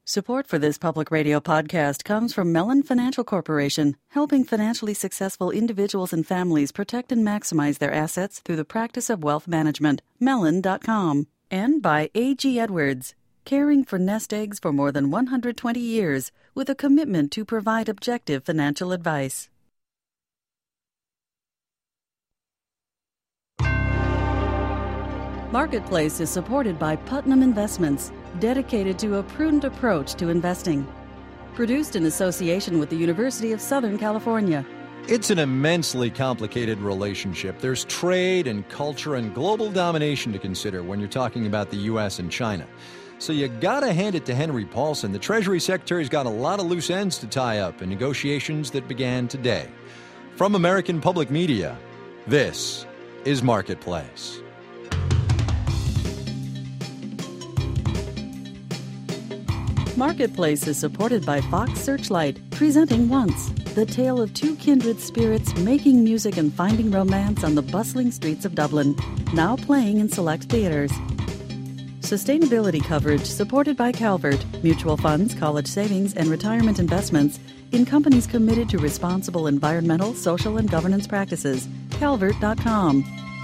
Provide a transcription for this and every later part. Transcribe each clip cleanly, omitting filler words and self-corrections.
Support for this public radio podcast comes from Mellon Financial Corporation, helping financially successful individuals and families protect and maximize their assets through the practice of wealth management. Mellon.com. And by A.G. Edwards, caring for nest eggs for more than 120 years with a commitment to provide objective financial advice. Marketplace is supported by Putnam Investments, dedicated to a prudent approach to investing. Produced in association with the University of Southern California. It's an immensely complicated relationship. There's trade and culture and global domination to consider when you're talking about the U.S. and China. So you gotta hand it to Henry Paulson. The Treasury Secretary's got a lot of loose ends to tie up in negotiations that began today. From American Public Media, this is Marketplace. Marketplace is supported by Fox Searchlight, presenting Once, the tale of two kindred spirits making music and finding romance on the bustling streets of Dublin, now playing in select theaters. Sustainability coverage supported by Calvert, mutual funds, college savings, and retirement investments in companies committed to responsible environmental, social, and governance practices. Calvert.com.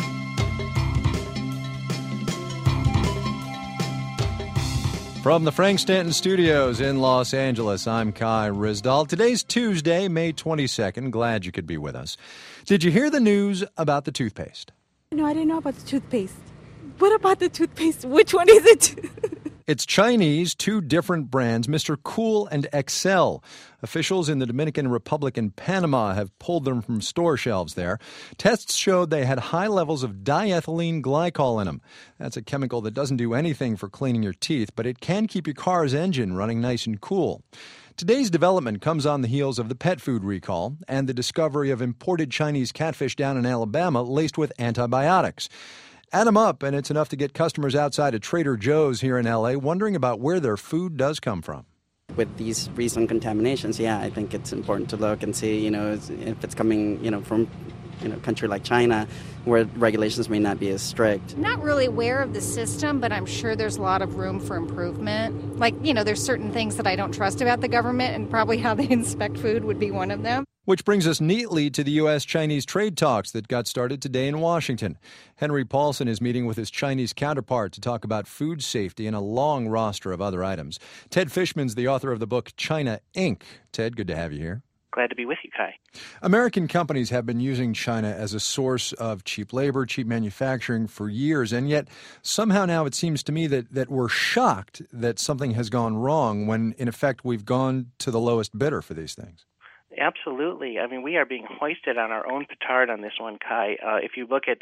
From the Frank Stanton Studios in Los Angeles, I'm Kai Ryssdal. Today's Tuesday, May 22nd. Glad you could be with us. Did you hear the news about the toothpaste? No, I didn't know about the toothpaste. What about the toothpaste? Which one is it? It's Chinese, two different brands, Mr. Cool and Excel. Officials in the Dominican Republic and Panama have pulled them from store shelves there. Tests showed they had high levels of diethylene glycol in them. That's a chemical that doesn't do anything for cleaning your teeth, but it can keep your car's engine running nice and cool. Today's development comes on the heels of the pet food recall and the discovery of imported Chinese catfish down in Alabama laced with antibiotics. Add them up, and it's enough to get customers outside of Trader Joe's here in L.A. wondering about where their food does come from. With these recent contaminations, I think it's important to look and see, if it's coming, from, a country like China, where regulations may not be as strict. I'm not really aware of the system, but I'm sure there's a lot of room for improvement. Like, there's certain things that I don't trust about the government, and probably how they inspect food would be one of them. Which brings us neatly to the U.S.-Chinese trade talks that got started today in Washington. Henry Paulson is meeting with his Chinese counterpart to talk about food safety and a long roster of other items. Ted Fishman's the author of the book China, Inc. Ted, good to have you here. Glad to be with you, Kai. American companies have been using China as a source of cheap labor, cheap manufacturing for years, and yet somehow now it seems to me that we're shocked that something has gone wrong when, in effect, we've gone to the lowest bidder for these things. Absolutely. I mean, we are being hoisted on our own petard on this one, Kai. If you look at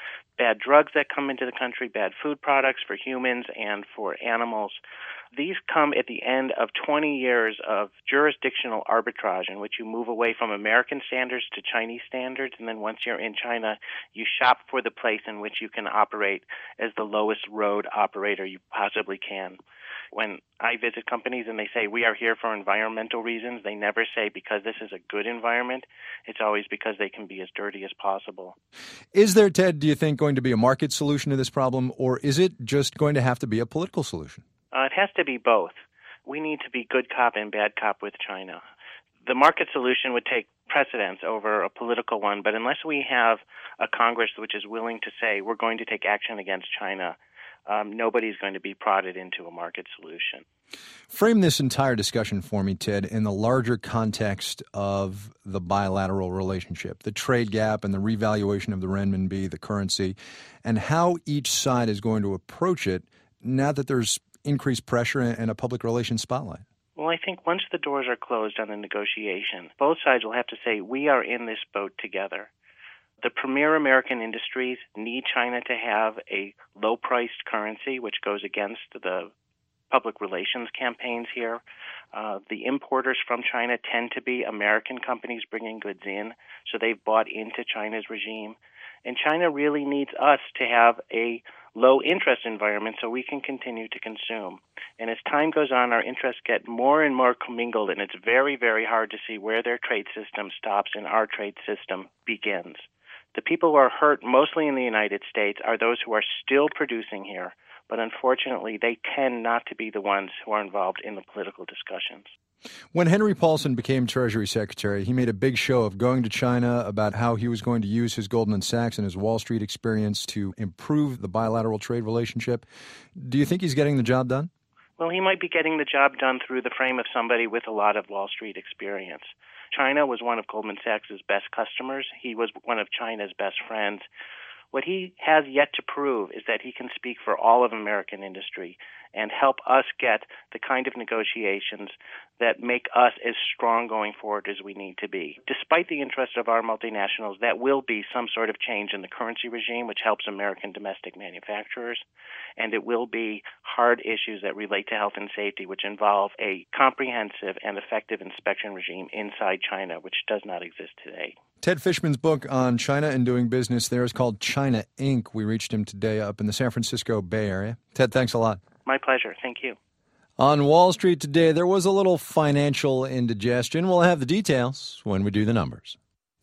bad drugs that come into the country, bad food products for humans and for animals, these come at the end of 20 years of jurisdictional arbitrage in which you move away from American standards to Chinese standards, and then once you're in China, you shop for the place in which you can operate as the lowest road operator you possibly can. When I visit companies and they say, we are here for environmental reasons, they never say because this is a good environment. It's always because they can be as dirty as possible. Is there, Ted, do you think, going to be a market solution to this problem, or is it just going to have to be a political solution? It has to be both. We need to be good cop and bad cop with China. The market solution would take precedence over a political one, but unless we have a Congress which is willing to say we're going to take action against China, nobody's going to be prodded into a market solution. Frame this entire discussion for me, Ted, in the larger context of the bilateral relationship, the trade gap and the revaluation of the renminbi, the currency, and how each side is going to approach it now that there's increased pressure and a public relations spotlight. Well, I think once the doors are closed on the negotiation, both sides will have to say, we are in this boat together. The premier American industries need China to have a low-priced currency, which goes against the public relations campaigns here. The importers from China tend to be American companies bringing goods in, so they've bought into China's regime. And China really needs us to have a low-interest environment so we can continue to consume. And as time goes on, our interests get more and more commingled, and it's very, very hard to see where their trade system stops and our trade system begins. The people who are hurt mostly in the United States are those who are still producing here, but unfortunately they tend not to be the ones who are involved in the political discussions. When Henry Paulson became Treasury Secretary, he made a big show of going to China about how he was going to use his Goldman Sachs and his Wall Street experience to improve the bilateral trade relationship. Do you think he's getting the job done? Well, he might be getting the job done through the frame of somebody with a lot of Wall Street experience. China was one of Goldman Sachs' best customers. He was one of China's best friends. What he has yet to prove is that he can speak for all of American industry and help us get the kind of negotiations that make us as strong going forward as we need to be. Despite the interest of our multinationals, that will be some sort of change in the currency regime, which helps American domestic manufacturers, and it will be hard issues that relate to health and safety, which involve a comprehensive and effective inspection regime inside China, which does not exist today. Ted Fishman's book on China and doing business there is called China Inc. We reached him today up in the San Francisco Bay Area. Ted, thanks a lot. My pleasure. Thank you. On Wall Street today, there was a little financial indigestion. We'll have the details when we do the numbers.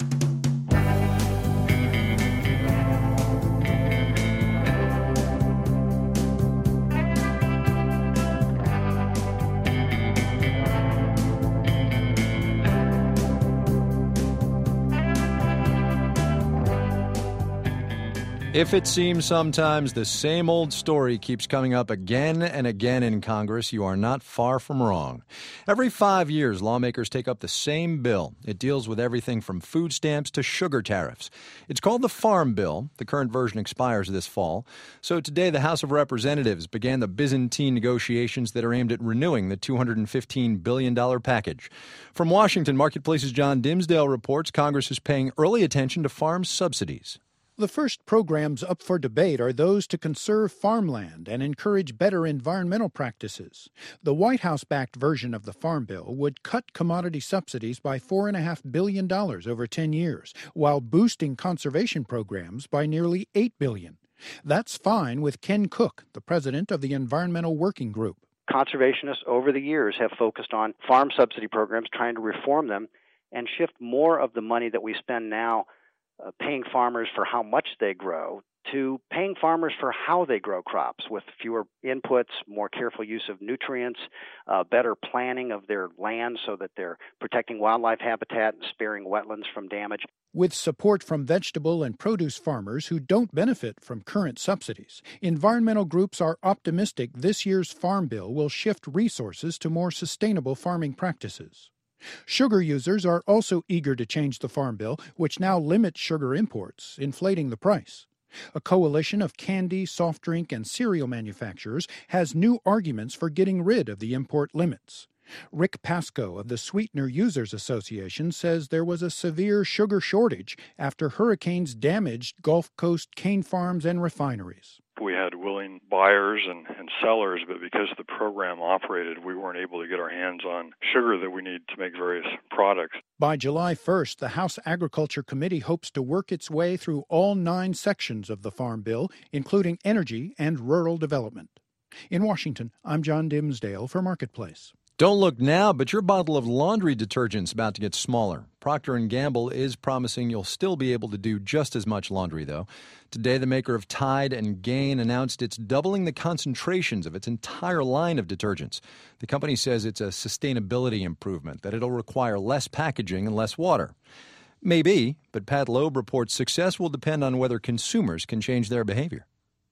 If it seems sometimes the same old story keeps coming up again and again in Congress, you are not far from wrong. Every 5 years, lawmakers take up the same bill. It deals with everything from food stamps to sugar tariffs. It's called the Farm Bill. The current version expires this fall. So today, the House of Representatives began the Byzantine negotiations that are aimed at renewing the $215 billion package. From Washington, Marketplace's John Dimsdale reports Congress is paying early attention to farm subsidies. The first programs up for debate are those to conserve farmland and encourage better environmental practices. The White House-backed version of the Farm Bill would cut commodity subsidies by $4.5 billion over 10 years, while boosting conservation programs by nearly $8 billion. That's fine with Ken Cook, the president of the Environmental Working Group. Conservationists over the years have focused on farm subsidy programs, trying to reform them and shift more of the money that we spend now paying farmers for how much they grow to paying farmers for how they grow crops with fewer inputs, more careful use of nutrients, better planning of their land so that they're protecting wildlife habitat and sparing wetlands from damage. With support from vegetable and produce farmers who don't benefit from current subsidies, environmental groups are optimistic this year's Farm Bill will shift resources to more sustainable farming practices. Sugar users are also eager to change the Farm Bill, which now limits sugar imports, inflating the price. A coalition of candy, soft drink, and cereal manufacturers has new arguments for getting rid of the import limits. Rick Pascoe of the Sweetener Users Association says there was a severe sugar shortage after hurricanes damaged Gulf Coast cane farms and refineries. We had willing buyers and sellers, but because the program operated, we weren't able to get our hands on sugar that we need to make various products. By July 1st, the House Agriculture Committee hopes to work its way through all 9 sections of the Farm Bill, including energy and rural development. In Washington, I'm John Dimsdale for Marketplace. Don't look now, but your bottle of laundry detergent's about to get smaller. Procter & Gamble is promising you'll still be able to do just as much laundry, though. Today, the maker of Tide and Gain announced it's doubling the concentrations of its entire line of detergents. The company says it's a sustainability improvement, that it'll require less packaging and less water. Maybe, but Pat Loeb reports success will depend on whether consumers can change their behavior.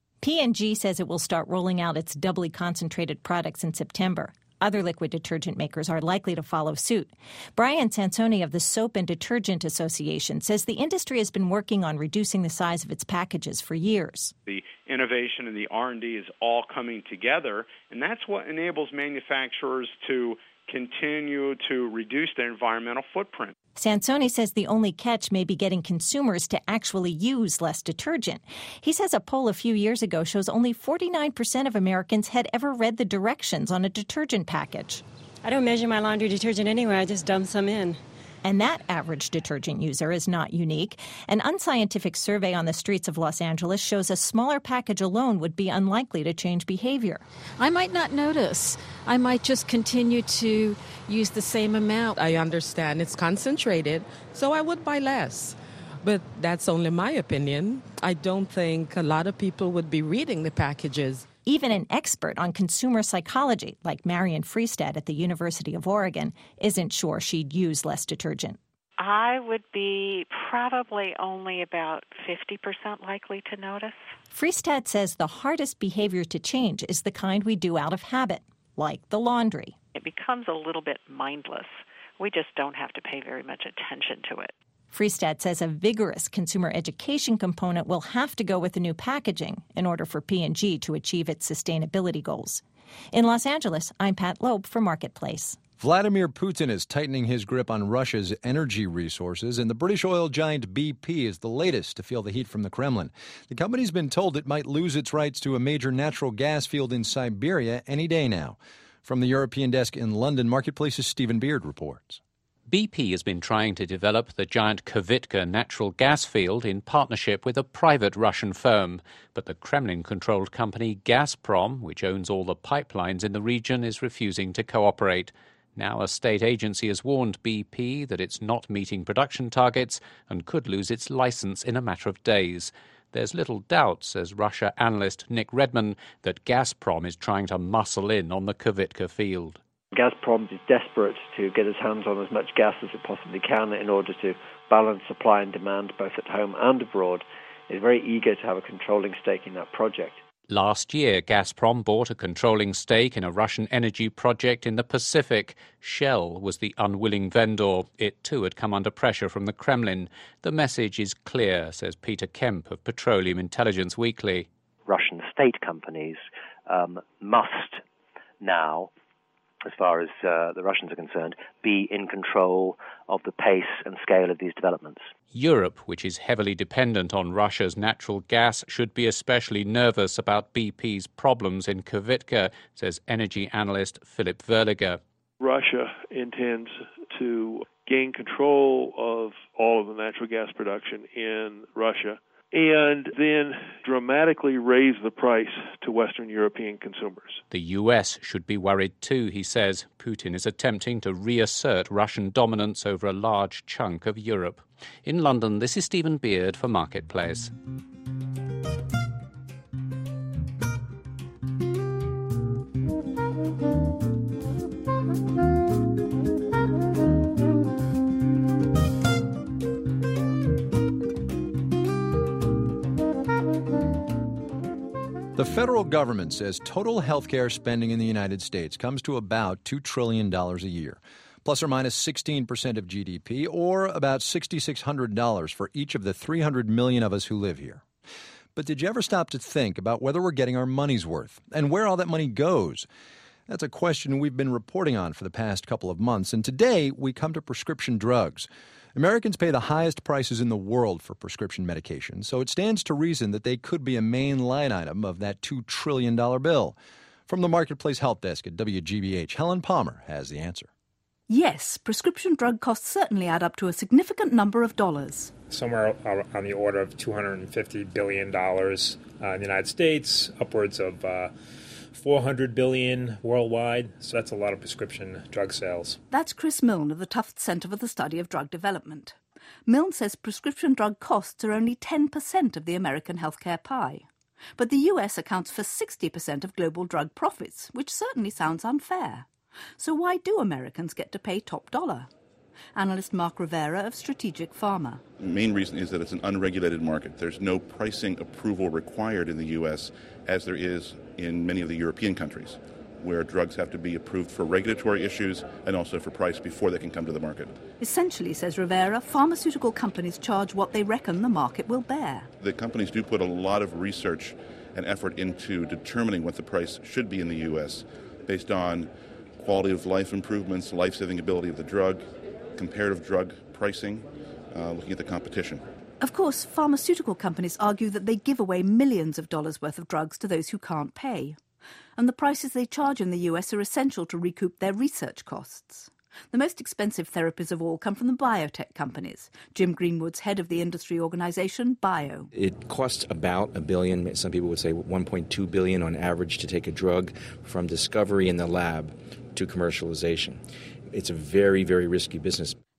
P&G says it will start rolling out its doubly concentrated products in September. Other liquid detergent makers are likely to follow suit. Brian Sansoni of the Soap and Detergent Association says the industry has been working on reducing the size of its packages for years. The innovation and the R&D is all coming together, and that's what enables manufacturers to continue to reduce their environmental footprint. Sansoni says the only catch may be getting consumers to actually use less detergent. He says a poll a few years ago shows only 49% of Americans had ever read the directions on a detergent package. I don't measure my laundry detergent anyway. I just dump some in. And that average detergent user is not unique. An unscientific survey on the streets of Los Angeles shows a smaller package alone would be unlikely to change behavior. I might not notice. I might just continue to use the same amount. I understand it's concentrated, so I would buy less. But that's only my opinion. I don't think a lot of people would be reading the packages. Even an expert on consumer psychology, like Marion Freestad at the University of Oregon, isn't sure she'd use less detergent. I would be probably only about 50% likely to notice. Freestad says the hardest behavior to change is the kind we do out of habit, like the laundry. It becomes a little bit mindless. We just don't have to pay very much attention to it. Freestad says a vigorous consumer education component will have to go with the new packaging in order for P&G to achieve its sustainability goals. In Los Angeles, I'm Pat Loeb for Marketplace. Vladimir Putin is tightening his grip on Russia's energy resources, and the British oil giant BP is the latest to feel the heat from the Kremlin. The company's been told it might lose its rights to a major natural gas field in Siberia any day now. From the European desk in London, Marketplace's Stephen Beard reports. BP has been trying to develop the giant Kvitka natural gas field in partnership with a private Russian firm. But the Kremlin-controlled company Gazprom, which owns all the pipelines in the region, is refusing to cooperate. Now a state agency has warned BP that it's not meeting production targets and could lose its license in a matter of days. There's little doubt, says Russia analyst Nick Redman, that Gazprom is trying to muscle in on the Kvitka field. Gazprom is desperate to get its hands on as much gas as it possibly can in order to balance supply and demand both at home and abroad. It's very eager to have a controlling stake in that project. Last year, Gazprom bought a controlling stake in a Russian energy project in the Pacific. Shell was the unwilling vendor. It too had come under pressure from the Kremlin. The message is clear, says Peter Kemp of Petroleum Intelligence Weekly. Russian state companies must now, as far as the Russians are concerned, be in control of the pace and scale of these developments. Europe, which is heavily dependent on Russia's natural gas, should be especially nervous about BP's problems in Kvitka, says energy analyst Philip Verliger. Russia intends to gain control of all of the natural gas production in Russia and then dramatically raise the price to Western European consumers. The U.S. should be worried too, he says. Putin is attempting to reassert Russian dominance over a large chunk of Europe. In London, this is Stephen Beard for Marketplace. The federal government says total health care spending in the United States comes to about $2 trillion a year, plus or minus 16% of GDP, or about $6,600 for each of the 300 million of us who live here. But did you ever stop to think about whether we're getting our money's worth and where all that money goes? That's a question we've been reporting on for the past couple of months, and today we come to prescription drugs. Americans pay the highest prices in the world for prescription medication, so it stands to reason that they could be a main line item of that $2 trillion bill. From the Marketplace Health Desk at WGBH, Helen Palmer has the answer. Yes, prescription drug costs certainly add up to a significant number of dollars. Somewhere on the order of $250 billion in the United States, upwards of $400 billion worldwide, so that's a lot of prescription drug sales. That's Chris Milne of the Tufts Center for the Study of Drug Development. Milne says prescription drug costs are only 10% of the American healthcare pie. But the US accounts for 60% of global drug profits, which certainly sounds unfair. So why do Americans get to pay top dollar? Analyst Mark Rivera of Strategic Pharma. The main reason is that it's an unregulated market. There's no pricing approval required in the U.S. as there is in many of the European countries, where drugs have to be approved for regulatory issues and also for price before they can come to the market. Essentially, says Rivera, pharmaceutical companies charge what they reckon the market will bear. The companies do put a lot of research and effort into determining what the price should be in the U.S. based on quality of life improvements, life-saving ability of the drug, comparative drug pricing, looking at the competition. Of course, pharmaceutical companies argue that they give away millions of dollars worth of drugs to those who can't pay. And the prices they charge in the US are essential to recoup their research costs. The most expensive therapies of all come from the biotech companies. Jim Greenwood's head of the industry organization, BIO. It costs about $1 billion, some people would say $1.2 billion on average to take a drug from discovery in the lab to commercialization. It's a very, very risky business.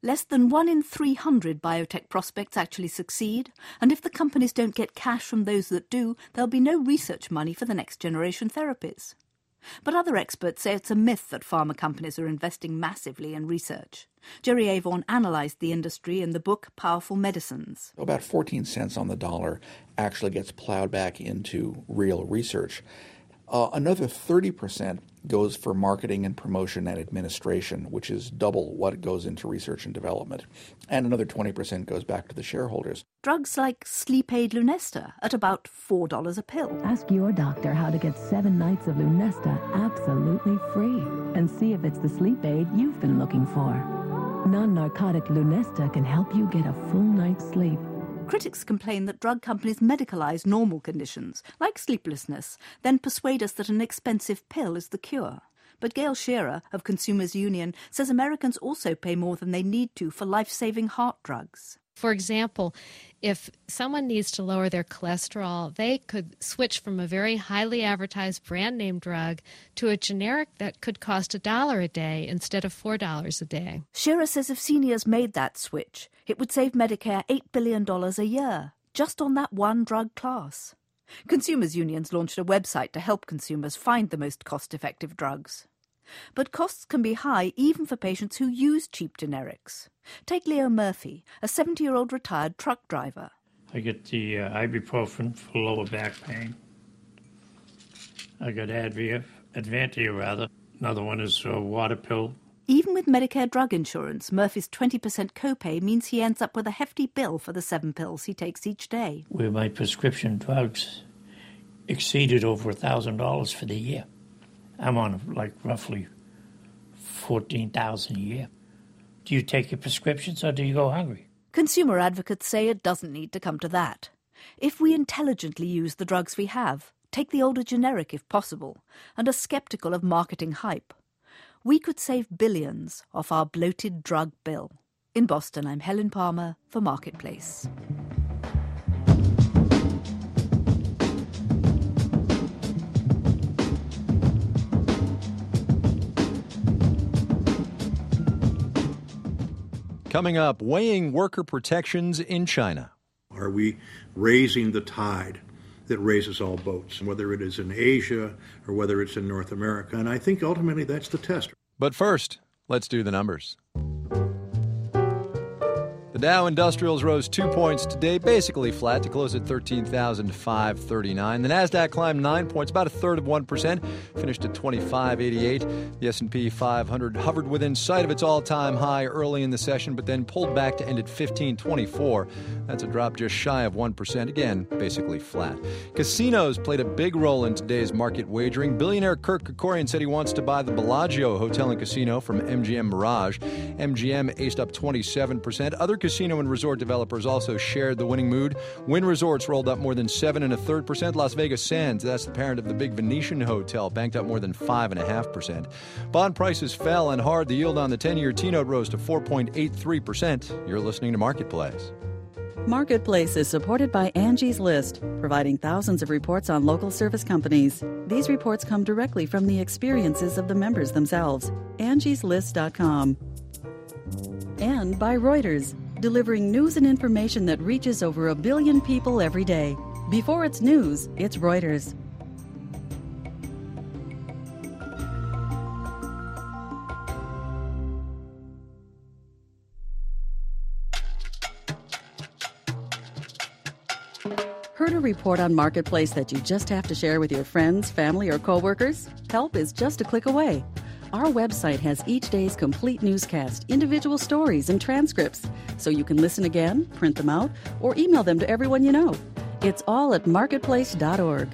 Less than 1 in 300 biotech prospects actually succeed, and if the companies don't get cash from those that do, there'll be no research money for the next generation therapies. But other experts say it's a myth that pharma companies are investing massively in research. Jerry Avon analysed the industry in the book Powerful Medicines. About 14 cents on the dollar actually gets plowed back into real research. Another 30% goes for marketing and promotion and administration, which is double what goes into research and development. And another 20% goes back to the shareholders. Drugs like Sleep Aid Lunesta at about $4 a pill. Ask your doctor how to get 7 nights of Lunesta absolutely free and see if it's the sleep aid you've been looking for. Non-narcotic Lunesta can help you get a full night's sleep. Critics complain that drug companies medicalise normal conditions, like sleeplessness, then persuade us that an expensive pill is the cure. But Gail Shearer of Consumers Union says Americans also pay more than they need to for life-saving heart drugs. For example, if someone needs to lower their cholesterol, they could switch from a very highly advertised brand name drug to a generic that could cost $1 a day instead of $4 a day. Shearer says if seniors made that switch, it would save Medicare $8 billion a year, just on that one drug class. Consumers Unions launched a website to help consumers find the most cost-effective drugs. But costs can be high even for patients who use cheap generics. Take Leo Murphy, a 70-year-old retired truck driver. I get the ibuprofen for lower back pain. I got Advantia rather. Another one is a water pill. Even with Medicare drug insurance, Murphy's 20% copay means he ends up with a hefty bill for the 7 pills he takes each day. Where my prescription drugs exceeded over $1,000 for the year. I'm on roughly $14,000 a year. Do you take your prescriptions or do you go hungry? Consumer advocates say it doesn't need to come to that. If we intelligently use the drugs we have, take the older generic if possible, and are skeptical of marketing hype, we could save billions off our bloated drug bill. In Boston, I'm Helen Palmer for Marketplace. Coming up, weighing worker protections in China. Are we raising the tide that raises all boats, whether it is in Asia or whether it's in North America? And I think ultimately that's the test. But first, let's do the numbers. The Dow Industrials rose 2 points today, basically flat to close at 13,539. The Nasdaq climbed 9 points, about 1/3%, finished at 2588. The S&P 500 hovered within sight of its all-time high early in the session, but then pulled back to end at 1524. That's a drop just shy of 1%, again, basically flat. Casinos played a big role in today's market wagering. Billionaire Kirk Kerkorian said he wants to buy the Bellagio Hotel and Casino from MGM Mirage. MGM aced up 27%. Other casino and resort developers also shared the winning mood. Wynn Resorts rolled up more than 7 1/3%. Las Vegas Sands, that's the parent of the big Venetian Hotel, banked up more than 5.5%. Bond prices fell and hard. The yield on the 10-year T-note rose to 4.83%. You're listening to Marketplace. Marketplace is supported by Angie's List, providing thousands of reports on local service companies. These reports come directly from the experiences of the members themselves. Angie'sList.com. And by Reuters, delivering news and information that reaches over 1 billion people every day. Before it's news, it's Reuters. Heard a report on Marketplace that you just have to share with your friends, family, or coworkers? Help is just a click away. Our website has each day's complete newscast, individual stories, and transcripts, so you can listen again, print them out, or email them to everyone you know. It's all at marketplace.org.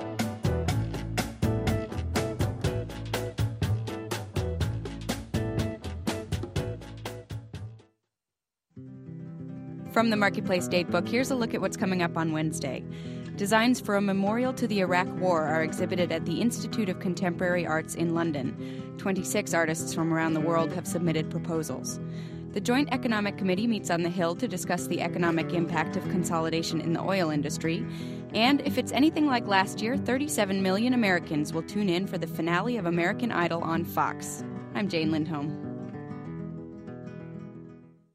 From the Marketplace Datebook, here's a look at what's coming up on Wednesday. Designs for a memorial to the Iraq War are exhibited at the Institute of Contemporary Arts in London. 26 artists from around the world have submitted proposals. The Joint Economic Committee meets on the Hill to discuss the economic impact of consolidation in the oil industry. And if it's anything like last year, 37 million Americans will tune in for the finale of American Idol on Fox. I'm Jane Lindholm.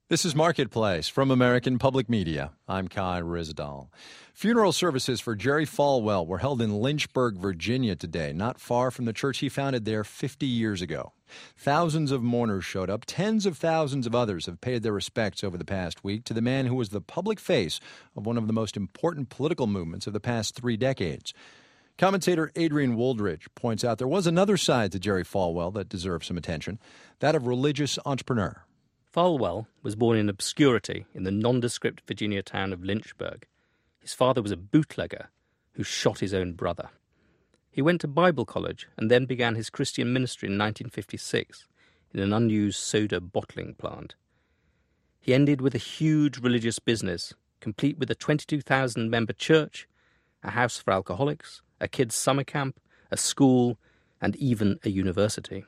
This is Marketplace from American Public Media. I'm Kai Ryssdal. Funeral services for Jerry Falwell were held in Lynchburg, Virginia today, not far from the church he founded there 50 years ago. Thousands of mourners showed up. Tens of thousands of others have paid their respects over the past week to the man who was the public face of one of the most important political movements of the past 3 decades. Commentator Adrian Wooldridge points out there was another side to Jerry Falwell that deserves some attention, that of religious entrepreneur. Falwell was born in obscurity in the nondescript Virginia town of Lynchburg. His father was a bootlegger who shot his own brother. He went to Bible college and then began his Christian ministry in 1956 in an unused soda bottling plant. He ended with a huge religious business, complete with a 22,000-member church, a house for alcoholics, a kids' summer camp, a school, and even a university.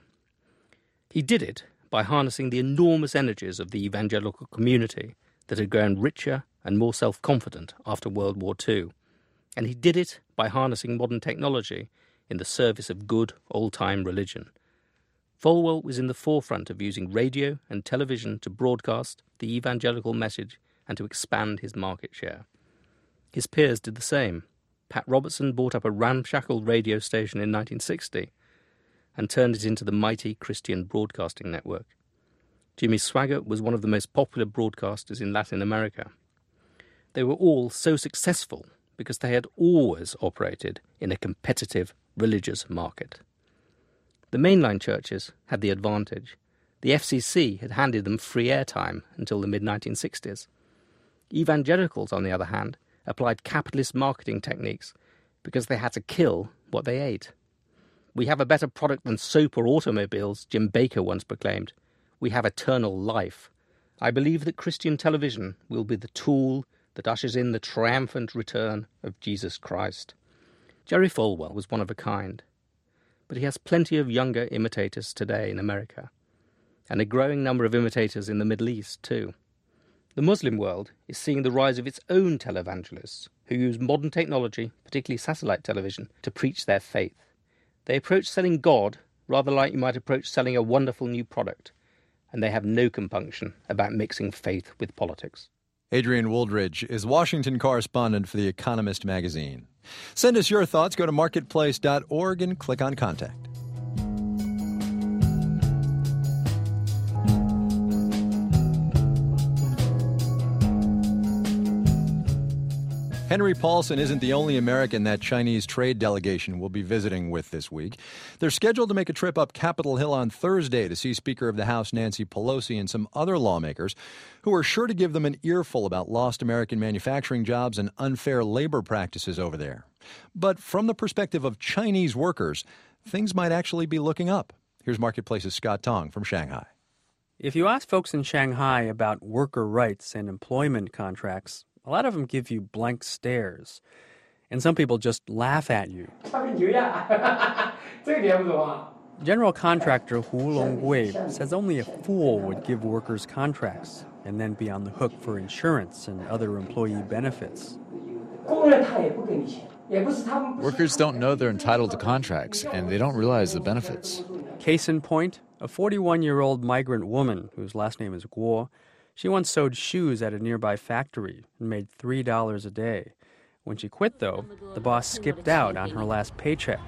He did it by harnessing the enormous energies of the evangelical community that had grown richer and more self-confident after World War II. And he did it by harnessing modern technology in the service of good old-time religion. Falwell was in the forefront of using radio and television to broadcast the evangelical message and to expand his market share. His peers did the same. Pat Robertson bought up a ramshackle radio station in 1960 and turned it into the mighty Christian Broadcasting Network. Jimmy Swaggart was one of the most popular broadcasters in Latin America. They were all so successful because they had always operated in a competitive religious market. The mainline churches had the advantage. The FCC had handed them free airtime until the mid-1960s. Evangelicals, on the other hand, applied capitalist marketing techniques because they had to kill what they ate. "We have a better product than soap or automobiles," Jim Baker once proclaimed. "We have eternal life." I believe that Christian television will be the tool that ushers in the triumphant return of Jesus Christ. Jerry Falwell was one of a kind, but he has plenty of younger imitators today in America, and a growing number of imitators in the Middle East too. The Muslim world is seeing the rise of its own televangelists who use modern technology, particularly satellite television, to preach their faith. They approach selling God rather like you might approach selling a wonderful new product, and they have no compunction about mixing faith with politics. Adrian Wooldridge is Washington correspondent for The Economist magazine. Send us your thoughts. Go to marketplace.org and click on Contact. Henry Paulson isn't the only American that Chinese trade delegation will be visiting with this week. They're scheduled to make a trip up Capitol Hill on Thursday to see Speaker of the House Nancy Pelosi and some other lawmakers who are sure to give them an earful about lost American manufacturing jobs and unfair labor practices over there. But from the perspective of Chinese workers, things might actually be looking up. Here's Marketplace's Scott Tong from Shanghai. If you ask folks in Shanghai about worker rights and employment contracts, a lot of them give you blank stares, and some people just laugh at you. General contractor Hu Longwei says only a fool would give workers contracts and then be on the hook for insurance and other employee benefits. Workers don't know they're entitled to contracts, and they don't realize the benefits. Case in point, a 41-year-old migrant woman whose last name is Guo. She once sewed shoes at a nearby factory and made $3 a day. When she quit, though, the boss skipped out on her last paycheck.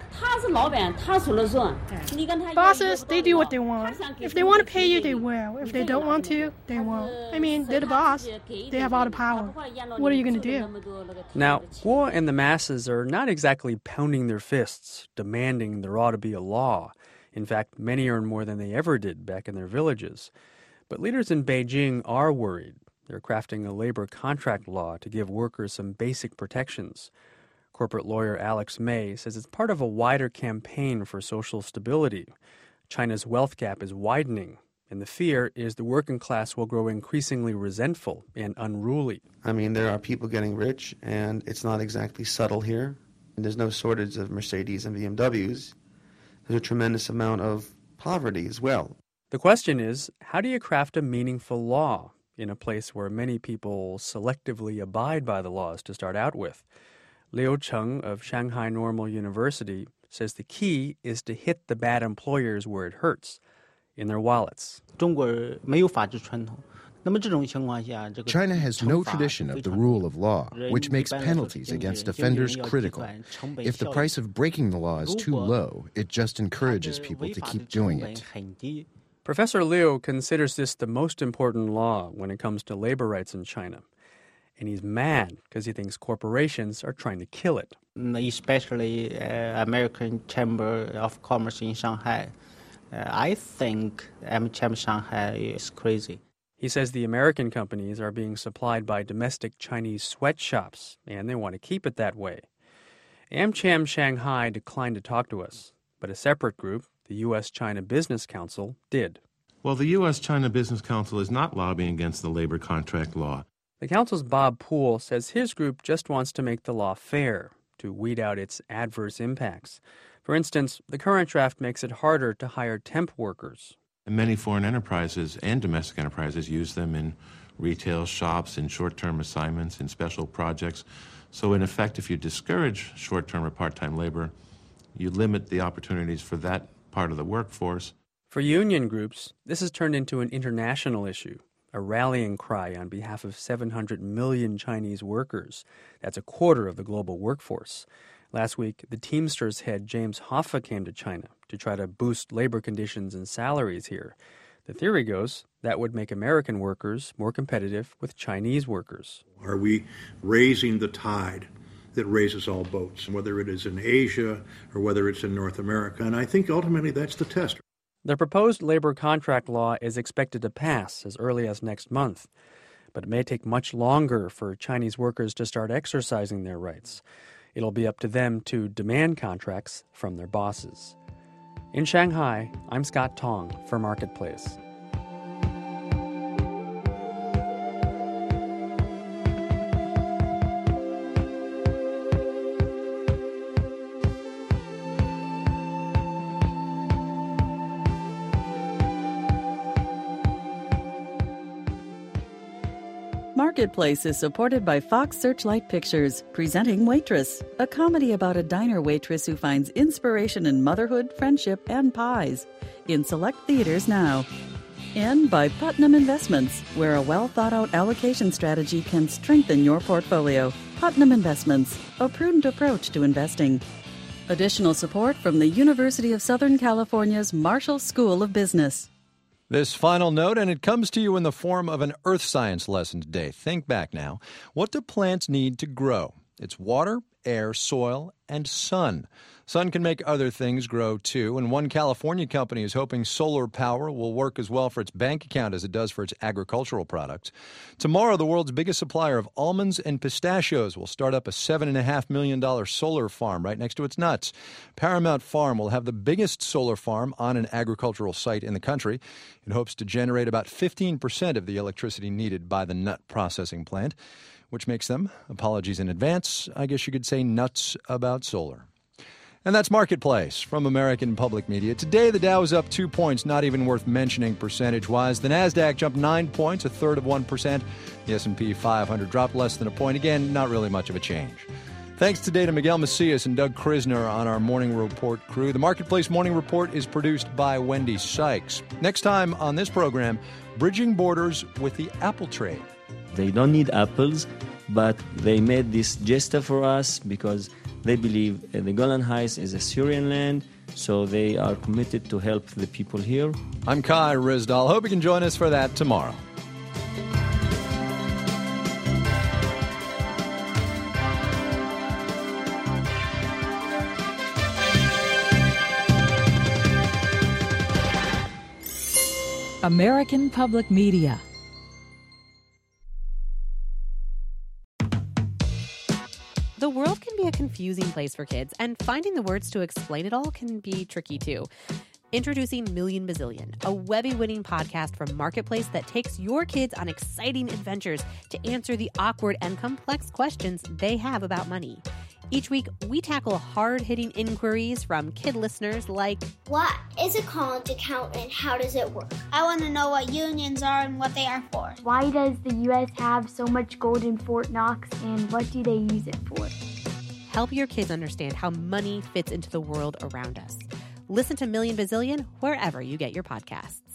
Bosses, they do what they want. If they want to pay you, they will. If they don't want to, they won't. I mean, they're the boss. They have all the power. What are you going to do? Now, Guo and the masses are not exactly pounding their fists, demanding there ought to be a law. In fact, many earn more than they ever did back in their villages. But leaders in Beijing are worried. They're crafting a labor contract law to give workers some basic protections. Corporate lawyer Alex May says it's part of a wider campaign for social stability. China's wealth gap is widening, and the fear is the working class will grow increasingly resentful and unruly. I mean, there are people getting rich, and it's not exactly subtle here. And there's no shortage of Mercedes and BMWs. There's a tremendous amount of poverty as well. The question is, how do you craft a meaningful law in a place where many people selectively abide by the laws to start out with? Liu Cheng of Shanghai Normal University says the key is to hit the bad employers where it hurts, in their wallets. China has no tradition of the rule of law, which makes penalties against offenders critical. If the price of breaking the law is too low, it just encourages people to keep doing it. Professor Liu considers this the most important law when it comes to labor rights in China. And he's mad because he thinks corporations are trying to kill it. Especially American Chamber of Commerce in Shanghai. I think AmCham Shanghai is crazy. He says the American companies are being supplied by domestic Chinese sweatshops, and they want to keep it that way. AmCham Shanghai declined to talk to us, but a separate group, the U.S.-China Business Council, did. Well, the U.S.-China Business Council is not lobbying against the labor contract law. The council's Bob Poole says his group just wants to make the law fair, to weed out its adverse impacts. For instance, the current draft makes it harder to hire temp workers. And many foreign enterprises and domestic enterprises use them in retail shops, in short-term assignments, in special projects. So in effect, if you discourage short-term or part-time labor, you limit the opportunities for that part of the workforce. For union groups, this has turned into an international issue, a rallying cry on behalf of 700 million Chinese workers. That's a quarter of the global workforce. Last week, the Teamsters head James Hoffa came to China to try to boost labor conditions and salaries here. The theory goes that would make American workers more competitive with Chinese workers. Are we raising the tide that raises all boats, whether it is in Asia or whether it's in North America? And I think ultimately that's the test. The proposed labor contract law is expected to pass as early as next month, but it may take much longer for Chinese workers to start exercising their rights. It'll be up to them to demand contracts from their bosses. In Shanghai, I'm Scott Tong for Marketplace. Marketplace is supported by Fox Searchlight Pictures, presenting Waitress, a comedy about a diner waitress who finds inspiration in motherhood, friendship, and pies. In select theaters now. And by Putnam Investments, where a well-thought-out allocation strategy can strengthen your portfolio. Putnam Investments, a prudent approach to investing. Additional support from the University of Southern California's Marshall School of Business. This final note, and it comes to you in the form of an earth science lesson today. Think back now. What do plants need to grow? It's water, air, soil, and sun. Sun can make other things grow, too, and one California company is hoping solar power will work as well for its bank account as it does for its agricultural products. Tomorrow, the world's biggest supplier of almonds and pistachios will start up a $7.5 million solar farm right next to its nuts. Paramount Farm will have the biggest solar farm on an agricultural site in the country. It hopes to generate about 15% of the electricity needed by the nut processing plant, which makes them, apologies in advance, I guess you could say, nuts about solar. And that's Marketplace from American Public Media. Today, the Dow is up 2 points, not even worth mentioning percentage-wise. The Nasdaq jumped 9 points, 1/3%. The S&P 500 dropped less than a point. Again, not really much of a change. Thanks today to Miguel Macias and Doug Krisner on our Morning Report crew. The Marketplace Morning Report is produced by Wendy Sykes. Next time on this program, bridging borders with the apple trade. They don't need apples, but they made this gesture for us because they believe the Golan Heights is a Syrian land, so they are committed to help the people here. I'm Kai Rizdal. Hope you can join us for that tomorrow. American Public Media. The world can be a confusing place for kids, and finding the words to explain it all can be tricky too. Introducing Million Bazillion, a Webby-winning podcast from Marketplace that takes your kids on exciting adventures to answer the awkward and complex questions they have about money. Each week, we tackle hard-hitting inquiries from kid listeners like, what is a college account and how does it work? I want to know what unions are and what they are for. Why does the U.S. have so much gold in Fort Knox and what do they use it for? Help your kids understand how money fits into the world around us. Listen to Million Bazillion wherever you get your podcasts.